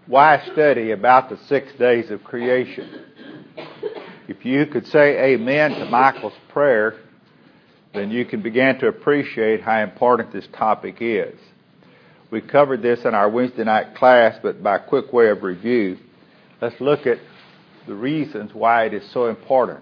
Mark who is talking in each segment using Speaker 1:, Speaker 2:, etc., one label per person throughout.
Speaker 1: why study about the 6 days of creation? If you could say amen to Michael's prayer, then you can begin to appreciate how important this topic is. We covered this in our Wednesday night class, but by a quick way of review, let's look at the reasons why it is so important.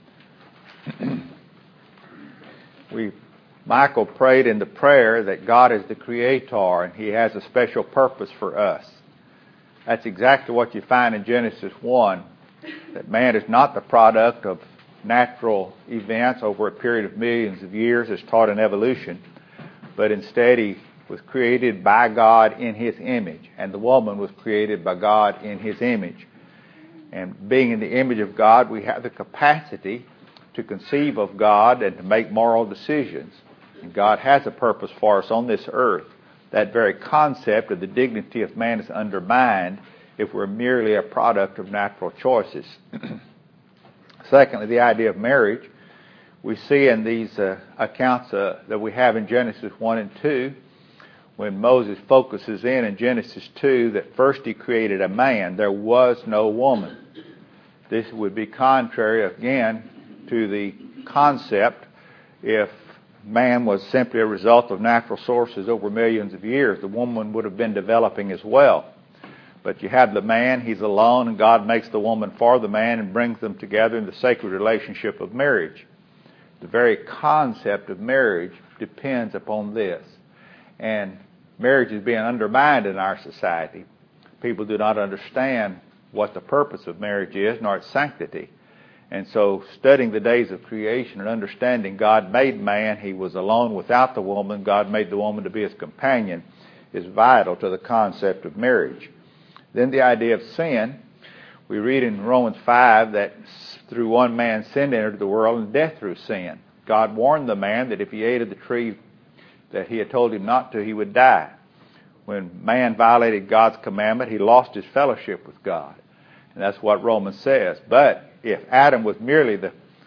Speaker 1: Michael prayed in the prayer that God is the Creator and He has a special purpose for us. That's exactly what you find in Genesis 1, that man is not the product of natural events over a period of millions of years as taught in evolution, but instead he was created by God in His image, and the woman was created by God in His image. And being in the image of God, we have the capacity to conceive of God and to make moral decisions. And God has a purpose for us on this earth. That very concept of the dignity of man is undermined if we're merely a product of natural choices. Secondly, the idea of marriage. We see in these accounts that we have in Genesis 1 and 2, when Moses focuses in Genesis 2, that first he created a man. There was no woman. This would be contrary, again, to the concept if man was simply a result of natural sources over millions of years. The woman would have been developing as well. But you have the man, he's alone, and God makes the woman for the man and brings them together in the sacred relationship of marriage. The very concept of marriage depends upon this. And marriage is being undermined in our society. People do not understand what the purpose of marriage is, nor its sanctity. And so studying the days of creation and understanding God made man, He was alone without the woman, God made the woman to be His companion, is vital to the concept of marriage. Then the idea of sin. We read in Romans 5 that through one man sin entered the world, and death through sin. God warned the man that if he ate of the tree that He had told him not to, he would die. When man violated God's commandment, he lost his fellowship with God. And that's what Romans says. But if Adam was merely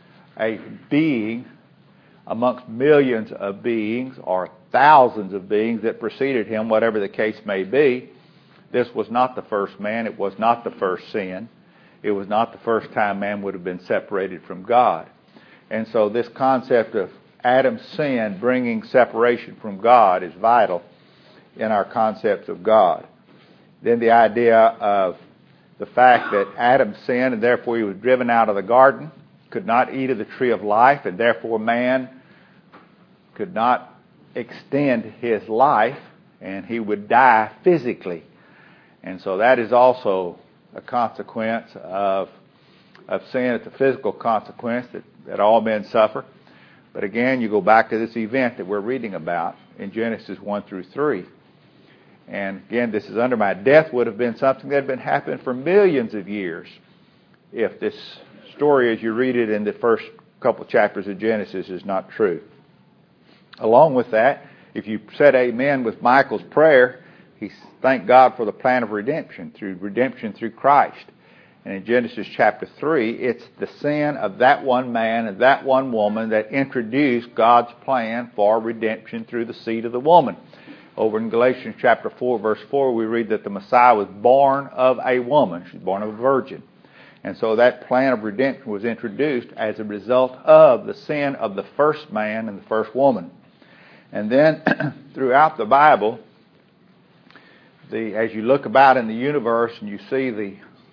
Speaker 1: a being amongst millions of beings or thousands of beings that preceded him, whatever the case may be, this was not the first man. It was not the first sin. It was not the first time man would have been separated from God. And so this concept of Adam's sin bringing separation from God is vital in our concepts of God. Then the idea of the fact that Adam sinned and therefore he was driven out of the garden, could not eat of the tree of life, and therefore man could not extend his life and he would die physically. And so that is also a consequence of sin. It's a physical consequence that all men suffer. But again, you go back to this event that we're reading about in Genesis 1 through 3. And again, this is undermined. Death would have been something that had been happening for millions of years if this story, as you read it in the first couple chapters of Genesis, is not true. Along with that, if you said amen with Michael's prayer, he thanked God for the plan of redemption through Christ. And in Genesis chapter 3, it's the sin of that one man and that one woman that introduced God's plan for redemption through the seed of the woman. Over in Galatians chapter 4, verse 4, we read that the Messiah was born of a woman. She's born of a virgin. And so that plan of redemption was introduced as a result of the sin of the first man and the first woman. And then throughout the Bible, as you look about in the universe and you see the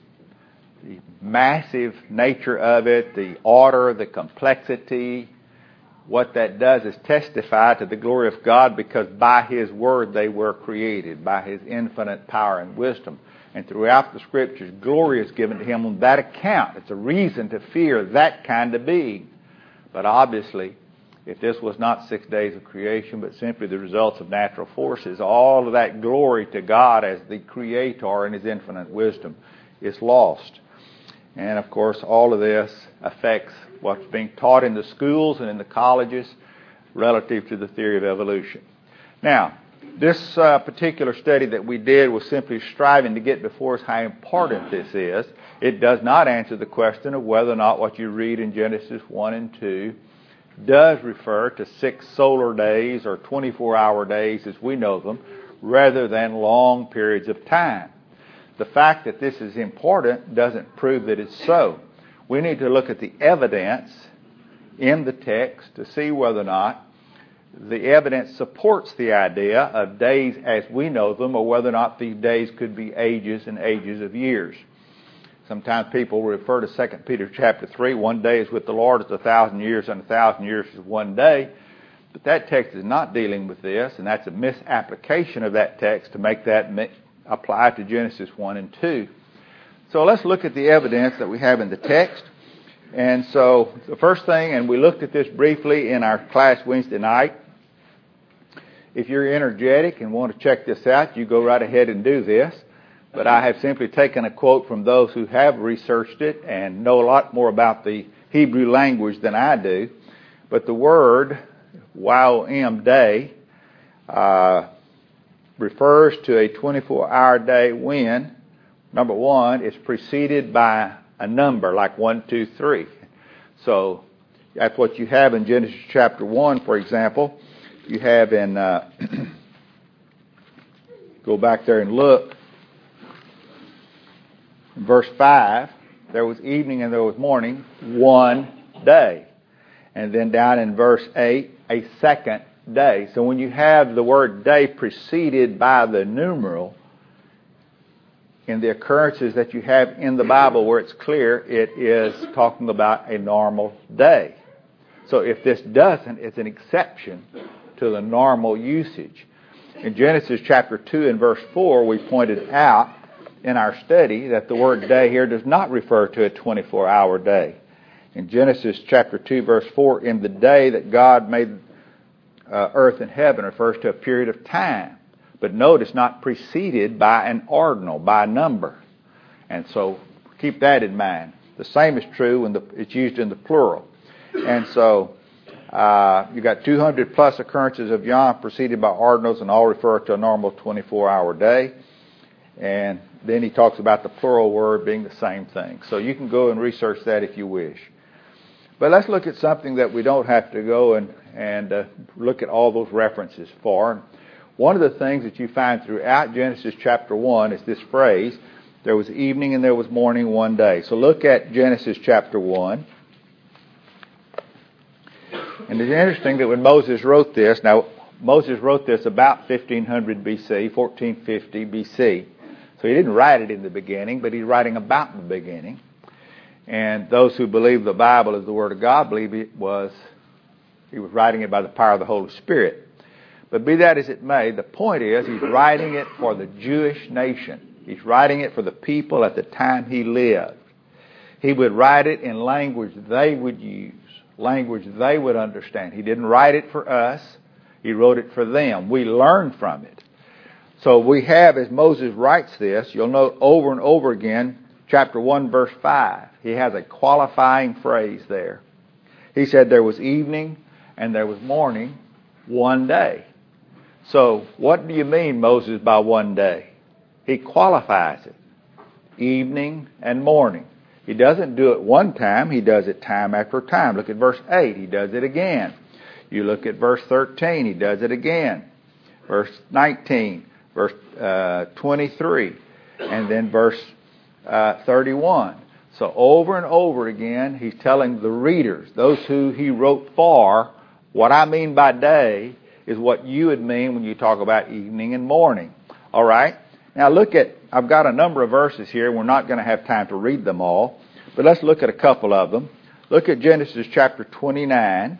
Speaker 1: massive nature of it, the order, the complexity, what that does is testify to the glory of God, because by His Word they were created, by His infinite power and wisdom. And throughout the Scriptures, glory is given to Him on that account. It's a reason to fear that kind of being. But obviously, if this was not 6 days of creation, but simply the results of natural forces, all of that glory to God as the Creator and His infinite wisdom is lost. And of course, all of this affects what's being taught in the schools and in the colleges relative to the theory of evolution. Now, this particular study that we did was simply striving to get before us how important this is. It does not answer the question of whether or not what you read in Genesis 1 and 2 does refer to 6 solar days or 24-hour days as we know them, rather than long periods of time. the fact that this is important doesn't prove that it's so. We need to look at the evidence in the text to see whether or not the evidence supports the idea of days as we know them, or whether or not these days could be ages and ages of years. Sometimes people refer to 2 Peter chapter 3, 1 day is with the Lord as 1,000 years, and 1,000 years is 1 day. But that text is not dealing with this, and that's a misapplication of that text to make that apply to Genesis 1 and 2. So let's look at the evidence that we have in the text. And so the first thing, and we looked at this briefly in our class Wednesday night, if you're energetic and want to check this out, you go right ahead and do this. But I have simply taken a quote from those who have researched it and know a lot more about the Hebrew language than I do. But the word YOM day refers to a 24-hour day when, number one, it's preceded by a number like 1, 2, 3. So that's what you have in Genesis chapter 1, for example. You have in, go back there and look, in verse 5, there was evening and there was morning, 1 day. And then down in verse 8, a second day. So when you have the word day preceded by the numeral, in the occurrences that you have in the Bible where it's clear, it is talking about a normal day. So if this doesn't, it's an exception to the normal usage. In Genesis chapter 2 and verse 4, we pointed out in our study that the word day here does not refer to a 24-hour day. In Genesis chapter 2 verse 4, in the day that God made earth and heaven, refers to a period of time. But notice, not preceded by an ordinal, by a number. And so keep that in mind. The same is true when it's used in the plural. And so you got 200 plus occurrences of Yom preceded by ordinals, and all refer to a normal 24-hour day. And then he talks about the plural word being the same thing. So you can go and research that if you wish. But let's look at something that we don't have to go and look at all those references for. One of the things that you find throughout Genesis chapter 1 is this phrase, there was evening and there was morning 1 day. So look at Genesis chapter 1. And it's interesting that when Moses wrote this, now Moses wrote this about 1500 BC, 1450 BC. So he didn't write it in the beginning, but he's writing about the beginning. And those who believe the Bible is the Word of God believe he was writing it by the power of the Holy Spirit. But be that as it may, the point is he's writing it for the Jewish nation. He's writing it for the people at the time he lived. He would write it in language they would use, language they would understand. He didn't write it for us. He wrote it for them. We learn from it. So we have, as Moses writes this, you'll note over and over again, chapter 1, verse 5. He has a qualifying phrase there. He said there was evening and there was morning 1 day. So what do you mean, Moses, by 1 day? He qualifies it. Evening and morning. He doesn't do it one time. He does it time after time. Look at verse 8. He does it again. You look at verse 13. He does it again. Verse 19. Verse 23. And then verse 31. So over and over again, he's telling the readers, those who he wrote for, what I mean by day is what you would mean when you talk about evening and morning. All right? Now look at, I've got a number of verses here. We're not going to have time to read them all, but let's look at a couple of them. Look at Genesis chapter 29.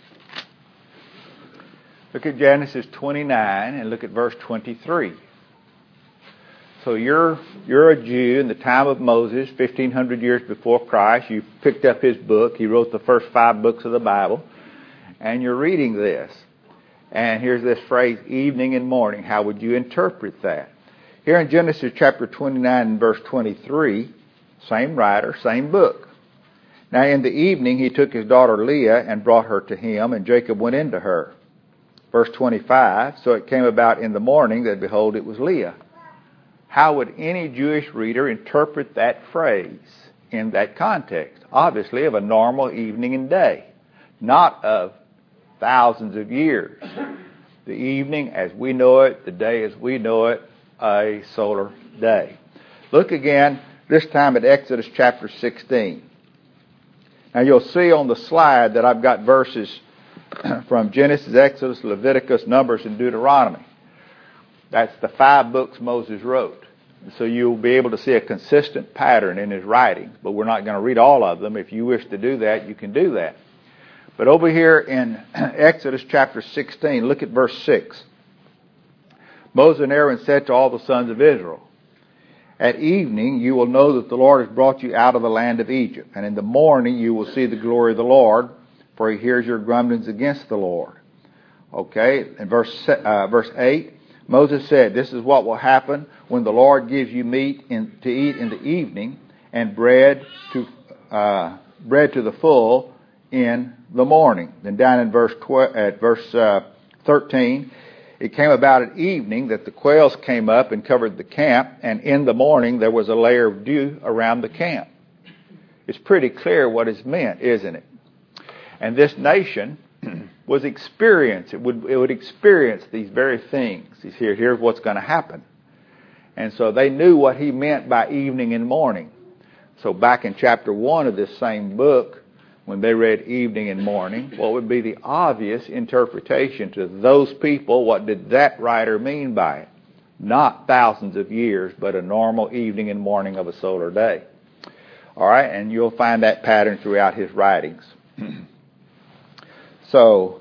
Speaker 1: Look at Genesis 29 and look at verse 23. So you're a Jew in the time of Moses, 1,500 years before Christ. You picked up his book. He wrote the first 5 books of the Bible. And you're reading this. And here's this phrase, evening and morning. How would you interpret that? Here in Genesis chapter 29 and verse 23, same writer, same book. Now in the evening he took his daughter Leah and brought her to him, and Jacob went into her. Verse 25, so it came about in the morning that, behold, it was Leah. How would any Jewish reader interpret that phrase in that context? Obviously of a normal evening and day, not of thousands of years. The evening as we know it, the day as we know it, a solar day. Look again, this time at Exodus chapter 16. Now you'll see on the slide that I've got verses from Genesis, Exodus, Leviticus, Numbers, and Deuteronomy. That's the 5 books Moses wrote. So you'll be able to see a consistent pattern in his writings, but we're not going to read all of them. If you wish to do that, you can do that. But over here in Exodus chapter 16, look at verse 6. Moses and Aaron said to all the sons of Israel, "At evening you will know that the Lord has brought you out of the land of Egypt, and in the morning you will see the glory of the Lord, for he hears your grumblings against the Lord." Okay, in verse 8, Moses said, "This is what will happen when the Lord gives you meat to eat in the evening, and bread to the full in the morning." Then down in verse 13, "It came about at evening that the quails came up and covered the camp, and in the morning there was a layer of dew around the camp." It's pretty clear what is meant, isn't it? And this nation would experience these very things. Here's what's going to happen. And so they knew what he meant by evening and morning. So back in chapter 1 of this same book, when they read evening and morning, what would be the obvious interpretation to those people? What did that writer mean by it? Not thousands of years, but a normal evening and morning of a solar day. All right, and you'll find that pattern throughout his writings. So,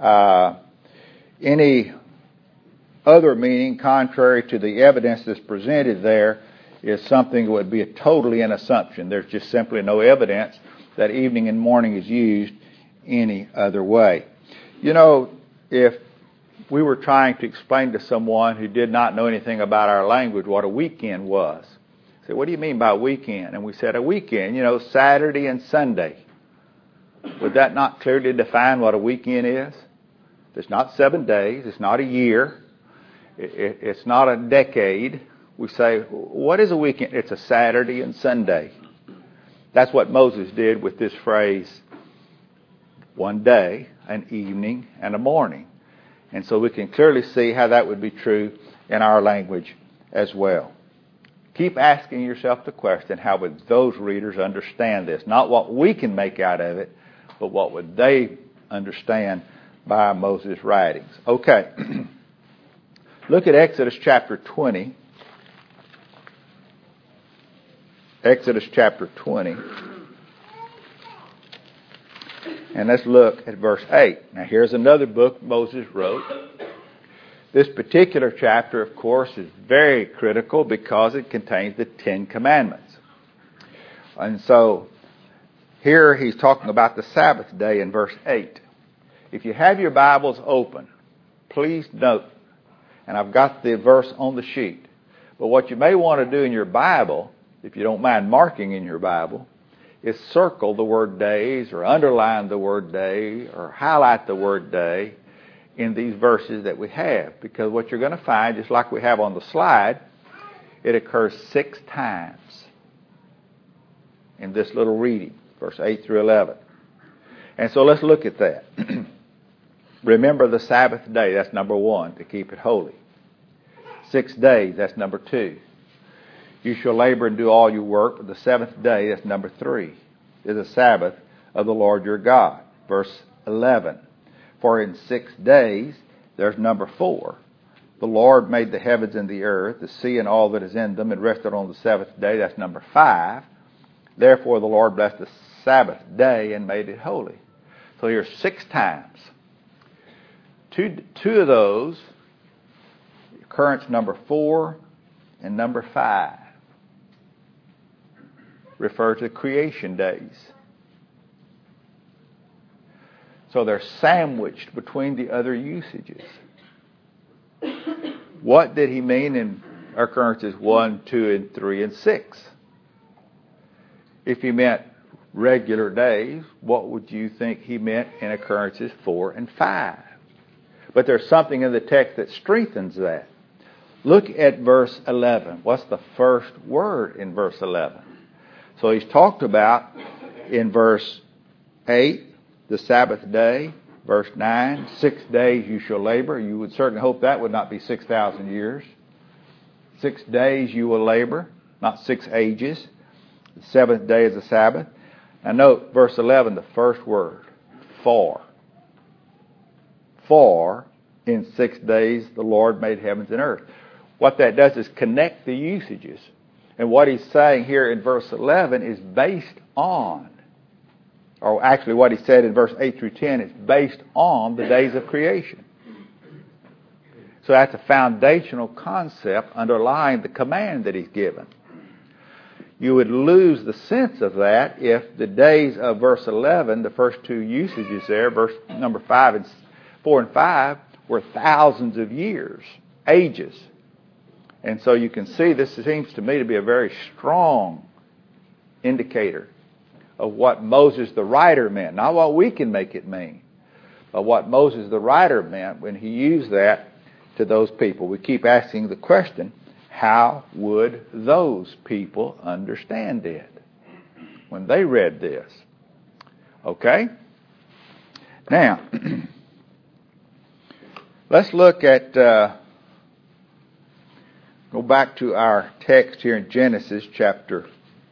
Speaker 1: any other meaning contrary to the evidence that's presented there is something that would be totally an assumption. There's just simply no evidence that evening and morning is used any other way. You know, if we were trying to explain to someone who did not know anything about our language what a weekend was, say, "What do you mean by weekend?" And we said, "A weekend, Saturday and Sunday." Would that not clearly define what a weekend is? It's not 7 days. It's not a year. It's not a decade. We say, what is a weekend? It's a Saturday and Sunday. That's what Moses did with this phrase, one day, an evening, and a morning. And so we can clearly see how that would be true in our language as well. Keep asking yourself the question, how would those readers understand this? Not what we can make out of it, but what would they understand by Moses' writings? Okay. Look at Exodus chapter 20. Exodus chapter 20. And let's look at verse 8. Now here's another book Moses wrote. This particular chapter, of course, is very critical because it contains the 10 Commandments. And so here he's talking about the Sabbath day in verse 8. If you have your Bibles open, please note, and I've got the verse on the sheet, but what you may want to do in your Bible, if you don't mind marking in your Bible, is circle the word days or underline the word day or highlight the word day in these verses that we have. Because what you're going to find, just like we have on the slide, it occurs 6 times in this little reading, verse 8 through 11. And so let's look at that. Remember the Sabbath day, that's number 1, to keep it holy. 6 days, that's number 2. You shall labor and do all your work, but the 7th day, that's number 3, is the Sabbath of the Lord your God. Verse 11. For in 6 days, there's number 4. The Lord made the heavens and the earth, the sea and all that is in them, and rested on the 7th day. That's number 5. Therefore the Lord blessed the Sabbath day and made it holy. So here's 6 times. Two of those, occurrence number 4 and number 5, refer to creation days. So they're sandwiched between the other usages. What did he mean in occurrences 1, 2, and 3, and 6? If he meant regular days, what would you think he meant in occurrences 4 and 5? But there's something in the text that strengthens that. Look at verse 11. What's the first word in verse 11? So he's talked about in verse 8, the Sabbath day. Verse 9, 6 days you shall labor. You would certainly hope that would not be 6,000 years. 6 days you will labor. not 6 ages. The seventh day is the Sabbath. Now note, verse 11, the first word, for. For in 6 days the Lord made heavens and earth. What that does is connect the usages. And what he's saying here in verse 11 is based on, or actually what he said in verse 8 through 10 is based on the days of creation. So that's a foundational concept underlying the command that he's given. You would lose the sense of that if the days of verse 11, the first two usages there, verse number 4 and 5, were thousands of years, ages. And so you can see this seems to me to be a very strong indicator of what Moses the writer meant. Not what we can make it mean, but what Moses the writer meant when he used that to those people. We keep asking the question, how would those people understand it when they read this? Okay? Now, let's look at, go back to our text here in Genesis chapter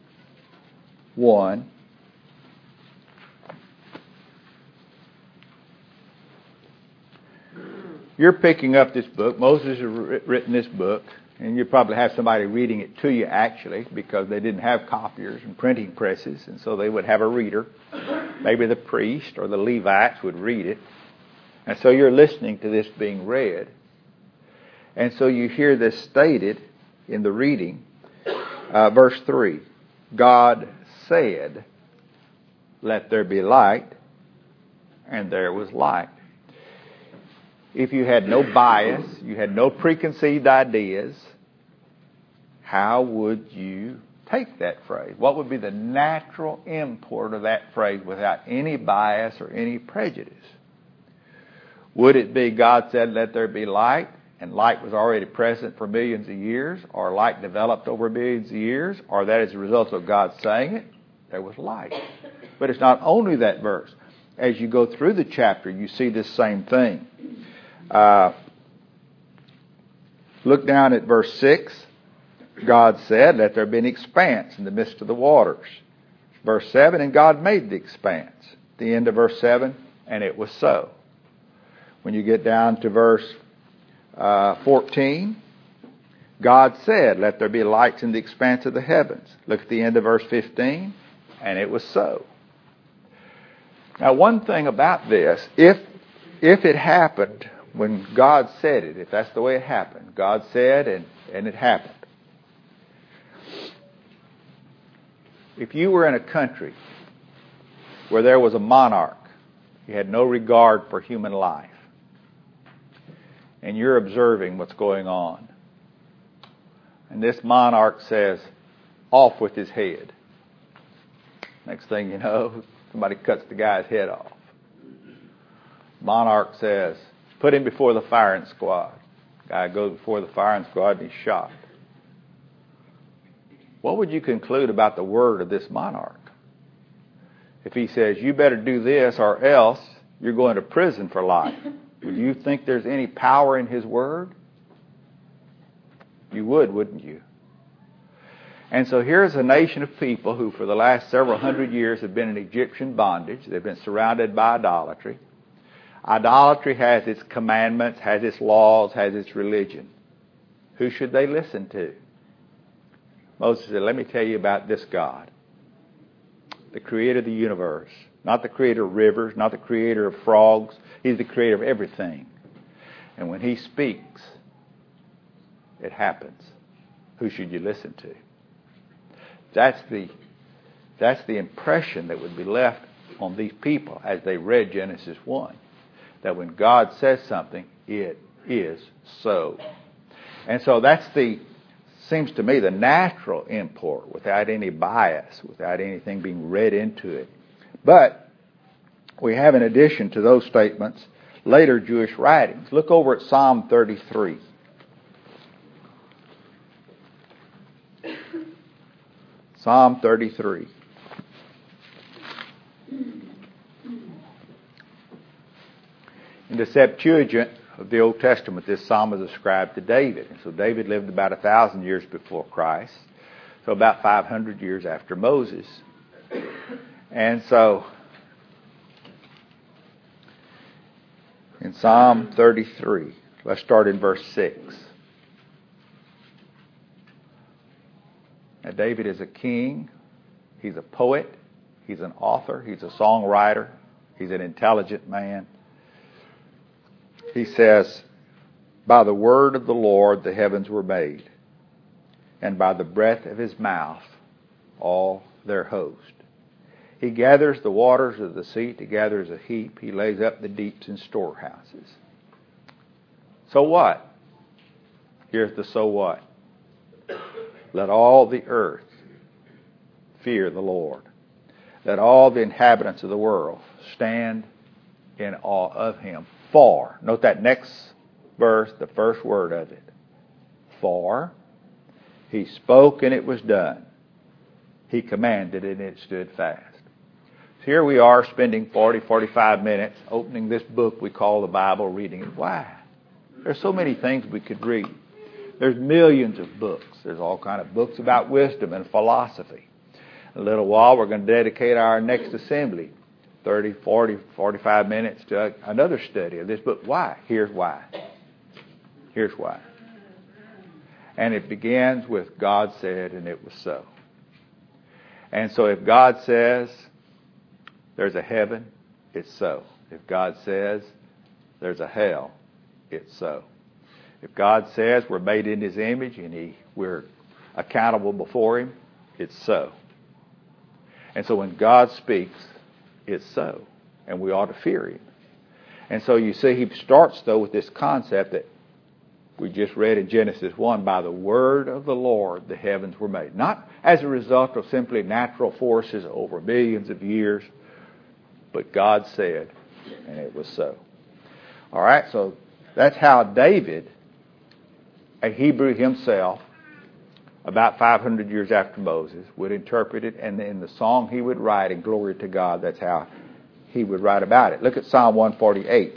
Speaker 1: 1. You're picking up this book. Moses has written this book, and you probably have somebody reading it to you actually, because they didn't have copiers and printing presses, and so they would have a reader. Maybe the priest or the Levites would read it. And so you're listening to this being read. And so you hear this stated in the reading, verse 3. God said, "Let there be light," and there was light. If you had no bias, you had no preconceived ideas, how would you take that phrase? What would be the natural import of that phrase without any bias or any prejudice? Would it be God said, "Let there be light," and light was already present for millions of years, or light developed over millions of years, or that as a result of God saying it, there was light? But it's not only that verse. As you go through the chapter, you see this same thing. Look down at verse 6. God said, "Let there be an expanse in the midst of the waters." Verse 7, and God made the expanse. The end of verse 7, and it was so. When you get down to verse 14, God said, "Let there be lights in the expanse of the heavens." Look at the end of verse 15, and it was so. Now, one thing about this, if it happened when God said it, if that's the way it happened, God said and it happened. If you were in a country where there was a monarch, he had no regard for human life, and you're observing what's going on, and this monarch says, "Off with his head." Next thing you know, somebody cuts the guy's head off. Monarch says, "Put him before the firing squad." Guy goes before the firing squad and he's shot. What would you conclude about the word of this monarch? If he says, "You better do this or else you're going to prison for life," would you think there's any power in his word? You would, wouldn't you? And so here's a nation of people who for the last several hundred years have been in Egyptian bondage. They've been surrounded by idolatry. Idolatry has its commandments, has its laws, has its religion. Who should they listen to? Moses said, "Let me tell you about this God, the creator of the universe, not the creator of rivers, not the creator of frogs. He's the creator of everything. And when he speaks, it happens. Who should you listen to?" That's the impression that would be left on these people as they read Genesis 1. That when God says something, it is so. And so seems to me the natural import without any bias, without anything being read into it. But we have, in addition to those statements, later Jewish writings. Look over at Psalm 33. Psalm 33. In the Septuagint of the Old Testament, this psalm is ascribed to David. And so David lived about 1,000 years before Christ. So So about 500 years after Moses. And so in Psalm 33, let's start in verse 6. Now, David is a king. He's a poet. He's an author. He's a songwriter. He's an intelligent man. He says, by the word of the Lord the heavens were made, and by the breath of his mouth all their host. He gathers the waters of the sea together as a heap. He lays up the deeps in storehouses. So what? Here's the so what. Let all the earth fear the Lord. Let all the inhabitants of the world stand in awe of him. For, note that next verse, the first word of it. For he spoke and it was done. He commanded and it stood fast. So here we are spending 45 minutes opening this book we call the Bible, reading it. Why? There's so many things we could read. There's millions of books. There's all kind of books about wisdom and philosophy. In a little while, we're going to dedicate our next assembly, 30, 40, 45 minutes to another study of this book. Why? Here's why. Here's why. And it begins with God said, and it was so. And so if God says there's a heaven, it's so. If God says there's a hell, it's so. If God says we're made in his image and we're accountable before him, it's so. And so when God speaks, it's so. And we ought to fear him. And so you see, he starts, though, with this concept that we just read in Genesis 1, by the word of the Lord the heavens were made. Not as a result of simply natural forces over millions of years, but God said, and it was so. All right, so that's how David, a Hebrew himself, about 500 years after Moses, would interpret it, and in the song he would write in Glory to God, that's how he would write about it. Look at Psalm 148.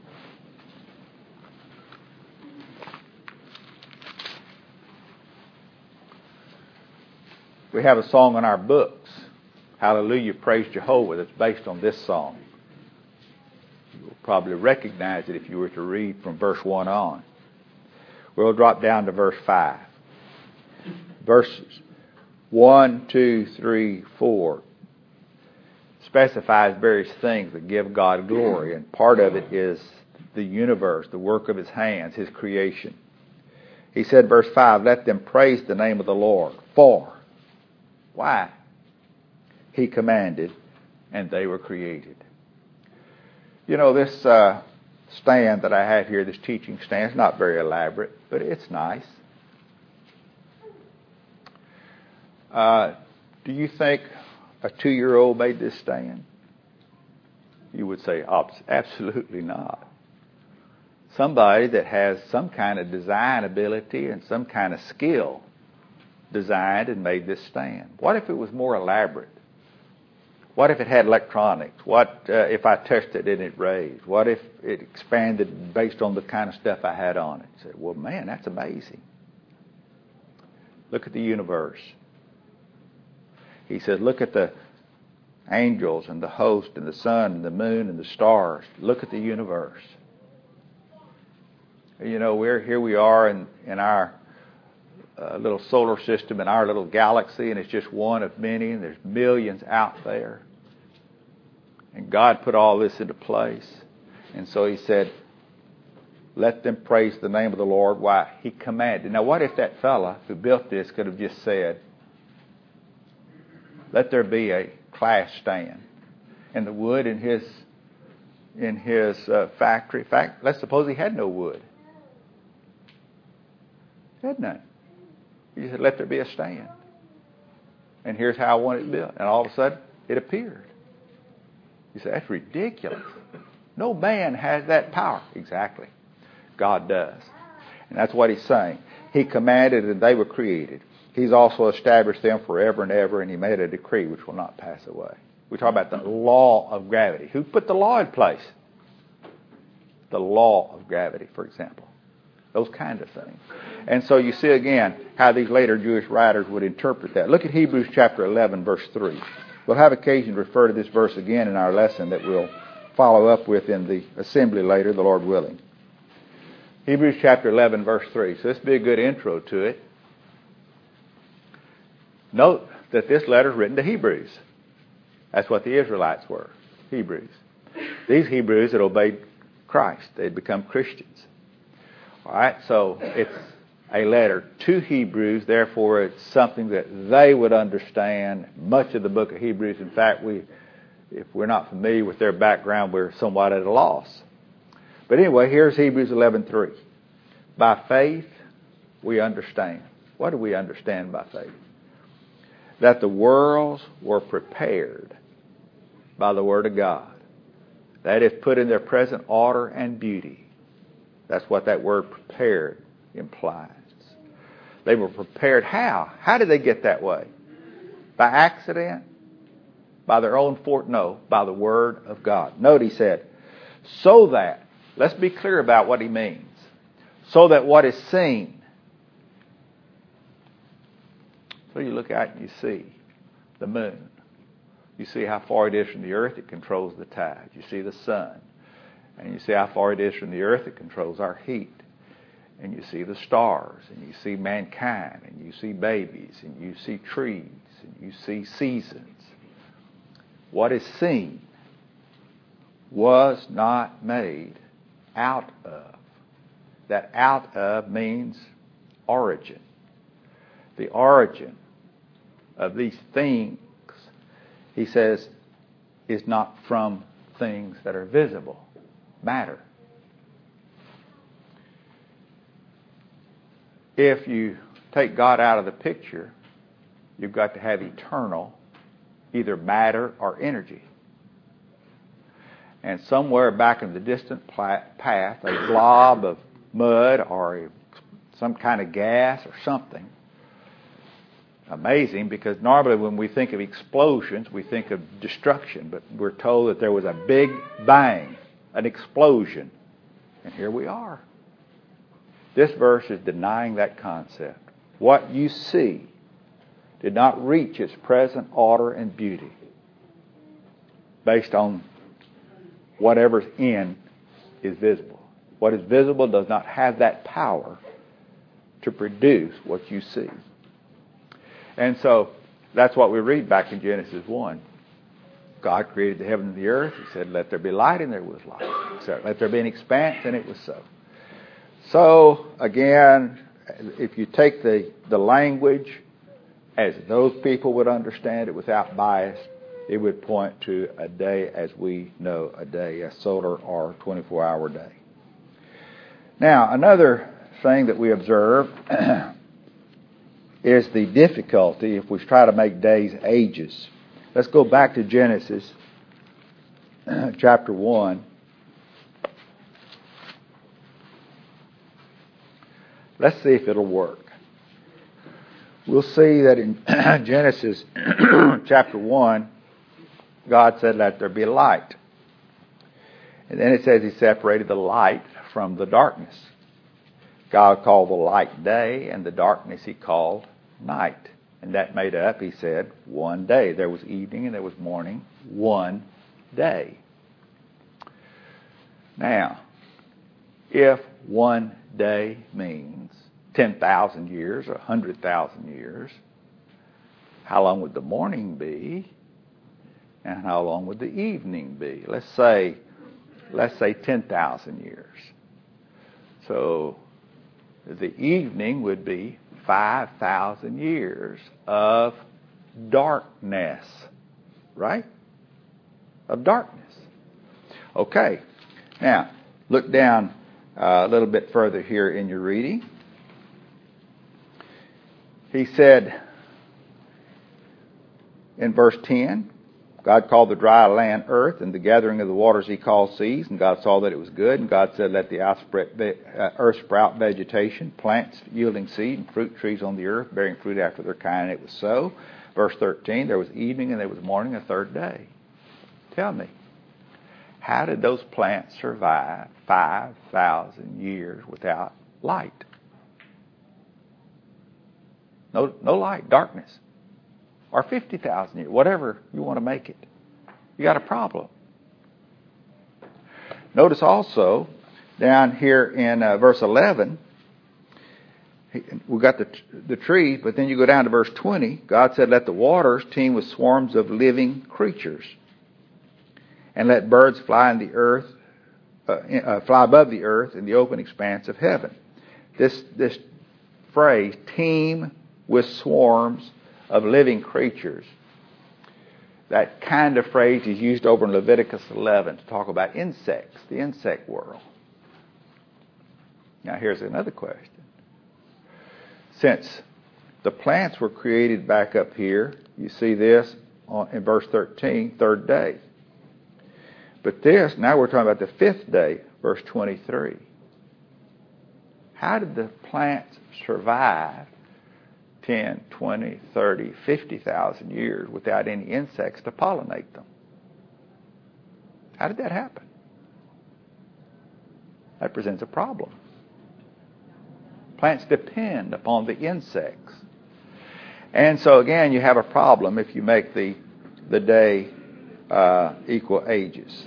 Speaker 1: We have a song in our books, Hallelujah, Praise Jehovah, that's based on this song. You'll probably recognize it if you were to read from verse 1 on. We'll drop down to verse 5. Verses 1, 2, 3, 4 specifies various things that give God glory, and part of it is the universe, the work of his hands, his creation. He said, verse 5, let them praise the name of the Lord. For, why? He commanded, and they were created. You know, this stand that I have here, this teaching stand, is not very elaborate, but it's nice. Do you think a 2-year-old made this stand? You would say, absolutely not. Somebody that has some kind of design ability and some kind of skill designed and made this stand. What if it was more elaborate? What if it had electronics? What if I touched it and it raised? What if it expanded based on the kind of stuff I had on it? You say, well, man, that's amazing. Look at the universe. He says, look at the angels and the host and the sun and the moon and the stars. Look at the universe. You know, here we are in our little solar system, in our little galaxy, and it's just one of many, and there's millions out there. And God put all this into place. And so he said, let them praise the name of the Lord. Why? He commanded. Now, what if that fella who built this could have just said, let there be a class stand, and the wood in his factory. In fact, let's suppose he had no wood. He had none. He said, let there be a stand. And here's how I want it built. And all of a sudden, it appeared. You say, that's ridiculous. No man has that power. Exactly. God does. And that's what he's saying. He commanded and they were created. He's also established them forever and ever, and he made a decree which will not pass away. We talk about the law of gravity. Who put the law in place? The law of gravity, for example. those kind of things. And so you see again how these later Jewish writers would interpret that. Look at Hebrews chapter 11, verse 3. We'll have occasion to refer to this verse again in our lesson that we'll follow up with in the assembly later, the Lord willing. Hebrews chapter 11, verse 3. So this will be a good intro to it. Note that this letter is written to Hebrews. That's what the Israelites were, Hebrews. These Hebrews had obeyed Christ. They'd become Christians. All right, so it's a letter to Hebrews. Therefore, it's something that they would understand. Much of the book of Hebrews, in fact, if we're not familiar with their background, we're somewhat at a loss. But anyway, here's Hebrews 11:3. By faith, we understand. What do we understand by faith? That the worlds were prepared by the Word of God. That is, put in their present order and beauty. That's what that word prepared implies. They were prepared how? How did they get that way? By accident? By their own force? No, by the Word of God. Note he said, so that, let's be clear about what he means. So that what is seen. So you look out and you see the moon. You see how far it is from the earth, it controls the tides. You see the sun. And you see how far it is from the earth, it controls our heat. And you see the stars, and you see mankind, and you see babies, and you see trees, and you see seasons. What is seen was not made out of. That out of means origin. The origin of these things, he says, is not from things that are visible. Matter. If you take God out of the picture, you've got to have eternal, either matter or energy. And somewhere back in the distant past, a blob of mud or some kind of gas or something. Amazing, because normally when we think of explosions, we think of destruction, but we're told that there was a big bang, an explosion, and here we are. This verse is denying that concept. What you see did not reach its present order and beauty based on whatever's in is visible. What is visible does not have that power to produce what you see. And so that's what we read back in Genesis 1. God created the heaven and the earth. He said, let there be light, and there was light. He said, let there be an expanse, and it was so. So, again, if you take the language as those people would understand it without bias, it would point to a day as we know a day, a solar or 24-hour day. Now, another thing that we observe is the difficulty if we try to make days ages. Let's go back to Genesis chapter 1. Let's see if it'll work. We'll see that in Genesis chapter 1, God said, let there be light. And then it says he separated the light from the darkness. God called the light day, and the darkness he called night. And that made up, he said, one day. There was evening and there was morning, one day. Now, if one day means 10,000 years or 100,000 years, how long would the morning be? And how long would the evening be? Let's say 10,000 years. So the evening would be 5,000 years of darkness, right? Of darkness. Okay. Now, look down a little bit further here in your reading. He said in verse 10, God called the dry land earth, and the gathering of the waters he called seas, and God saw that it was good, and God said, let the earth sprout vegetation, plants yielding seed, and fruit trees on the earth, bearing fruit after their kind, and it was so. Verse 13, there was evening and there was morning, a third day. Tell me, how did those plants survive 5,000 years without light. No light, darkness. Or 50,000 years, whatever you want to make it. You got a problem. Notice also, down here in verse 11, we got the tree, but then you go down to verse 20. God said, let the waters teem with swarms of living creatures, and let birds fly in the earth, fly above the earth in the open expanse of heaven. This phrase, teem with swarms of living creatures, that kind of phrase is used over in Leviticus 11 to talk about insects, the insect world. Now here's another question. Since the plants were created back up here, you see this in verse 13, third day. But this, now we're talking about the fifth day, verse 23. How did the plants survive 10, 20, 30, 50,000 years without any insects to pollinate them? How did that happen? That presents a problem. Plants depend upon the insects. And so again, you have a problem if you make the day equal ages.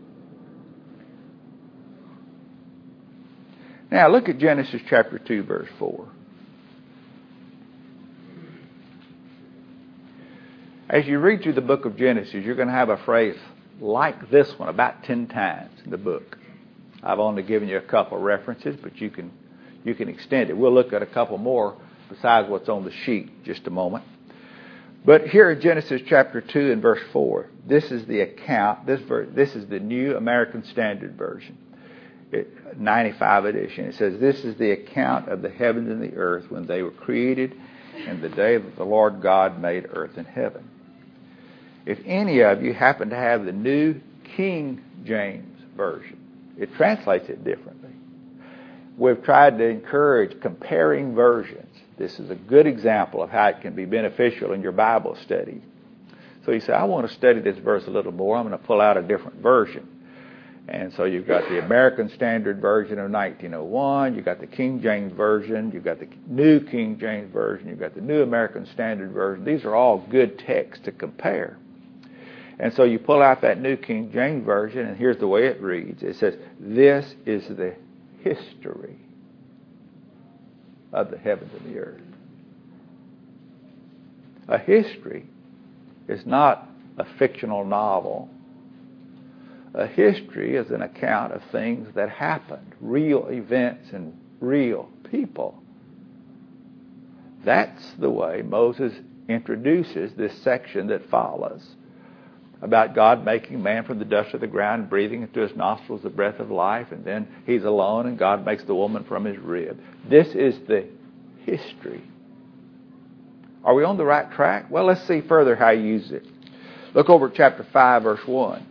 Speaker 1: Now look at Genesis chapter 2, verse 4. As you read through the book of Genesis, you're going to have a phrase like this one about 10 times in the book. I've only given you a couple of references, but you can extend it. We'll look at a couple more besides what's on the sheet in just a moment. But here in Genesis chapter 2 and verse 4, this is the account. This is the New American Standard Version, 95 edition. It says, this is the account of the heavens and the earth when they were created in the day that the Lord God made earth and heaven. If any of you happen to have the New King James Version, it translates it differently. We've tried to encourage comparing versions. This is a good example of how it can be beneficial in your Bible study. So you say, I want to study this verse a little more. I'm going to pull out a different version. And so you've got the American Standard Version of 1901. You've got the King James Version. You've got the New King James Version. You've got the New American Standard Version. These are all good texts to compare. And so you pull out that New King James Version, and here's the way it reads. It says, this is the history of the heavens and the earth. A history is not a fictional novel. A history is an account of things that happened, real events and real people. That's the way Moses introduces this section that follows about God making man from the dust of the ground, breathing into his nostrils the breath of life, and then he's alone and God makes the woman from his rib. This is the history. Are we on the right track? Well, let's see further how he uses it. Look over at chapter 5, verse 1.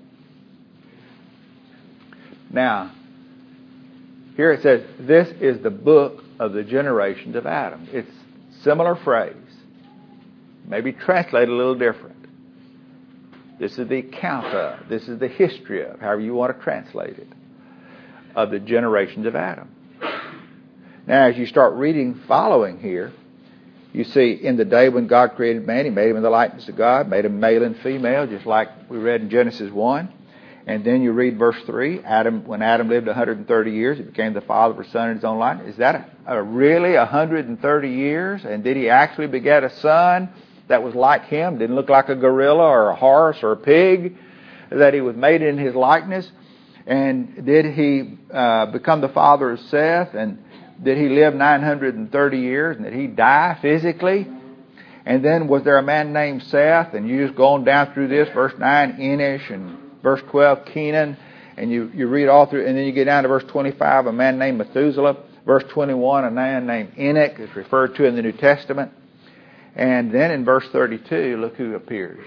Speaker 1: Now, here it says, this is the book of the generations of Adam. It's a similar phrase, maybe translated a little different. This is the account of, this is the history of, however you want to translate it, of the generations of Adam. Now, as you start reading following here, you see, in the day when God created man, he made him in the likeness of God, made him male and female, just like we read in Genesis 1. And then you read verse 3, when Adam lived 130 years, he became the father of a son in his own likeness. Is that really 130 years? And did he actually beget a son that was like him, didn't look like a gorilla or a horse or a pig, that he was made in his likeness? And did he become the father of Seth? And did he live 930 years? And did he die physically? And then was there a man named Seth? And you just go on down through this, verse 9, Enosh, and verse 12, Kenan. And you read all through, and then you get down to verse 25, a man named Methuselah. Verse 21, a man named Enoch is referred to in the New Testament. And then in verse 32, look who appears.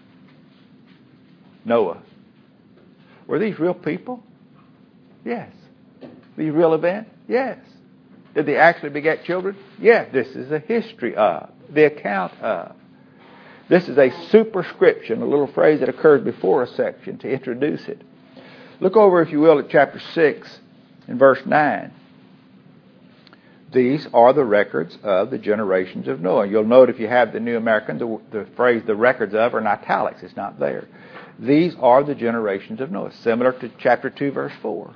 Speaker 1: Noah. Were these real people? Yes. These real events? Yes. Did they actually beget children? Yes. This is the history of, the account of. This is a superscription, a little phrase that occurs before a section to introduce it. Look over, if you will, at chapter 6 and verse 9. These are the records of the generations of Noah. You'll note if you have the New American, the phrase "the records of" are in italics. It's not there. These are the generations of Noah, similar to chapter 2, verse 4.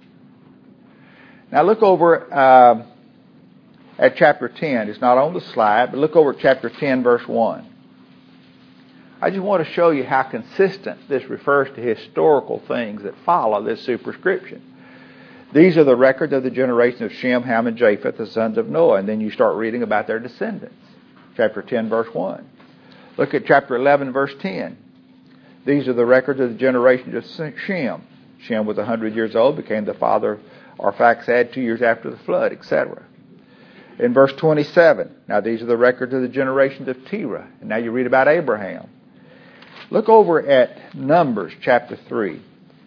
Speaker 1: Now look over at chapter 10. It's not on the slide, but look over at chapter 10, verse 1. I just want to show you how consistent this refers to historical things that follow this superscription. These are the records of the generation of Shem, Ham, and Japheth, the sons of Noah. And then you start reading about their descendants. Chapter 10, verse 1. Look at chapter 11, verse 10. These are the records of the generation of Shem. Shem was 100 years old, became the father of Arphaxad 2 years after the flood, etc. In verse 27, now these are the records of the generations of Terah. And now you read about Abraham. Look over at Numbers chapter 3.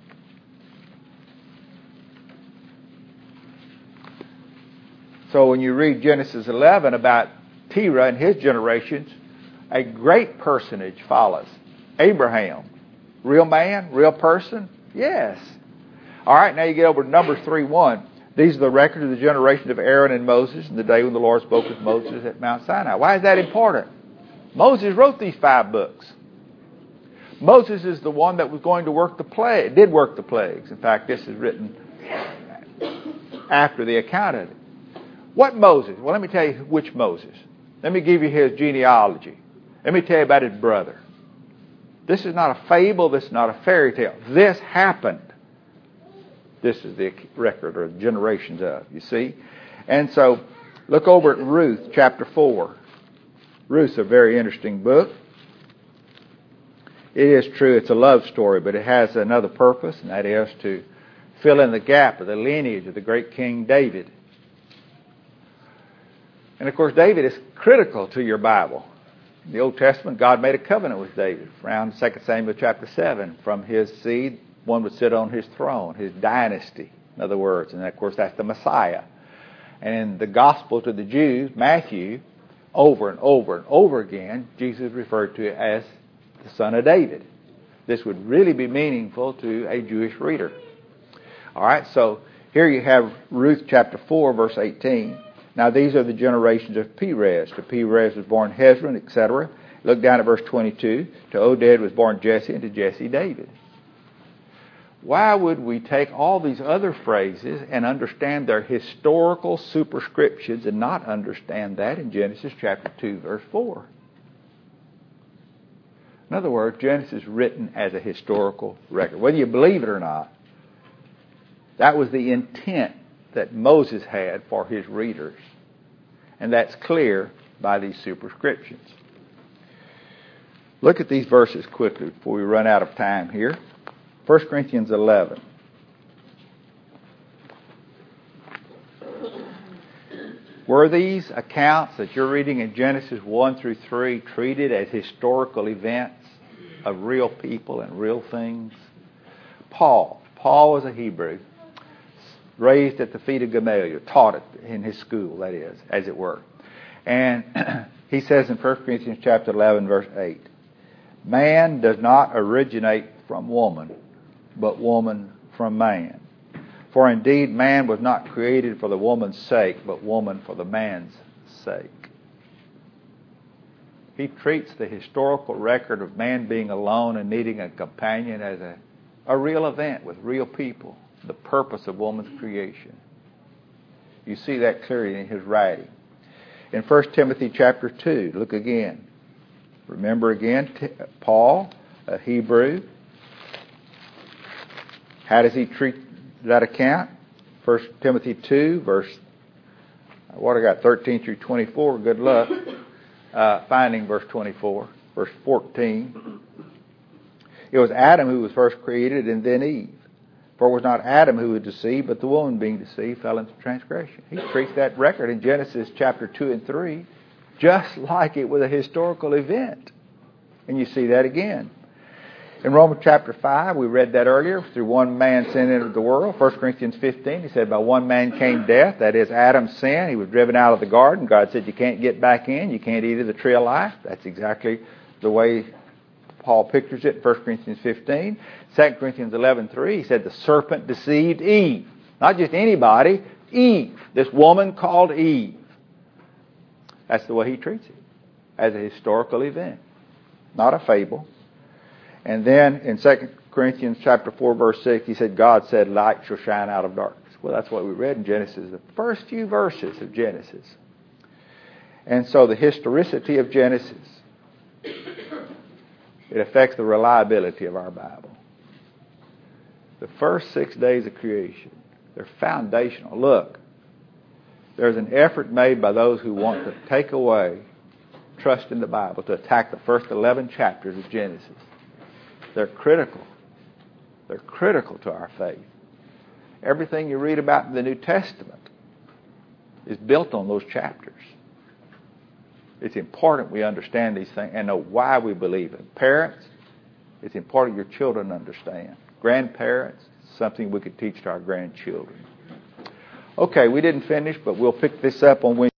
Speaker 1: So when you read Genesis 11 about Terah and his generations, a great personage follows. Abraham. Real man? Real person? Yes. All right, now you get over to Numbers 3:1. These are the records of the generation of Aaron and Moses in the day when the Lord spoke with Moses at Mount Sinai. Why is that important? Moses wrote these 5 books. Moses is the one that was going to work the plague, did work the plagues. In fact, this is written after the account of it. What Moses? Well, let me tell you which Moses. Let me give you his genealogy. Let me tell you about his brother. This is not a fable. This is not a fairy tale. This happened. This is the record or generations of, you see. And so, look over at Ruth chapter 4. Ruth's a very interesting book. It is true, it's a love story, but it has another purpose, and that is to fill in the gap of the lineage of the great King David. And of course, David is critical to your Bible. In the Old Testament, God made a covenant with David. Around 2 Samuel chapter 7, from his seed, one would sit on his throne, his dynasty, in other words. And of course, that's the Messiah. And in the Gospel to the Jews, Matthew, over and over and over again, Jesus is referred to as the son of David. This would really be meaningful to a Jewish reader. All right, so here you have Ruth chapter 4, verse 18. Now these are the generations of Perez. To Perez was born Hezron, etc. Look down at verse 22. To Oded was born Jesse, and to Jesse David. Why would we take all these other phrases and understand their historical superscriptions and not understand that in Genesis chapter 2, verse 4? In other words, Genesis is written as a historical record. Whether you believe it or not, that was the intent that Moses had for his readers. And that's clear by these superscriptions. Look at these verses quickly before we run out of time here. 1 Corinthians 11. Were these accounts that you're reading in Genesis 1 through 3 treated as historical events of real people and real things? Paul was a Hebrew, raised at the feet of Gamaliel, taught it in his school, that is, as it were. And he says in 1 Corinthians chapter 11, verse 8, man does not originate from woman, but woman from man. For indeed man was not created for the woman's sake, but woman for the man's sake. He treats the historical record of man being alone and needing a companion as a real event with real people, the purpose of woman's creation. You see that clearly in his writing. In 1 Timothy chapter 2, look again. Remember again, Paul, a Hebrew. How does he treat that account? 1 Timothy 2, verse, 13 through 24. Good luck finding verse 24. Verse 14. It was Adam who was first created and then Eve. For it was not Adam who was deceived, but the woman being deceived fell into transgression. He treats that record in Genesis chapter 2 and 3 just like it was a historical event. And you see that again. In Romans chapter 5, we read that earlier, through one man sin entered the world. 1 Corinthians 15, he said, by one man came death, that is Adam's sin. He was driven out of the garden. God said, you can't get back in. You can't eat of the tree of life. That's exactly the way Paul pictures it in 1 Corinthians 15. 2 Corinthians 11:3, he said, the serpent deceived Eve. Not just anybody, Eve, this woman called Eve. That's the way he treats it, as a historical event, not a fable. And then in 2 Corinthians chapter 4, verse 6, he said, God said, light shall shine out of darkness. Well, that's what we read in Genesis, the first few verses of Genesis. And so the historicity of Genesis, it affects the reliability of our Bible. The first 6 days of creation, they're foundational. Look, there's an effort made by those who want to take away trust in the Bible, to attack the first 11 chapters of Genesis. They're critical. They're critical to our faith. Everything you read about in the New Testament is built on those chapters. It's important we understand these things and know why we believe it. Parents, it's important your children understand. Grandparents, something we could teach to our grandchildren. Okay, we didn't finish, but we'll pick this up on Wednesday.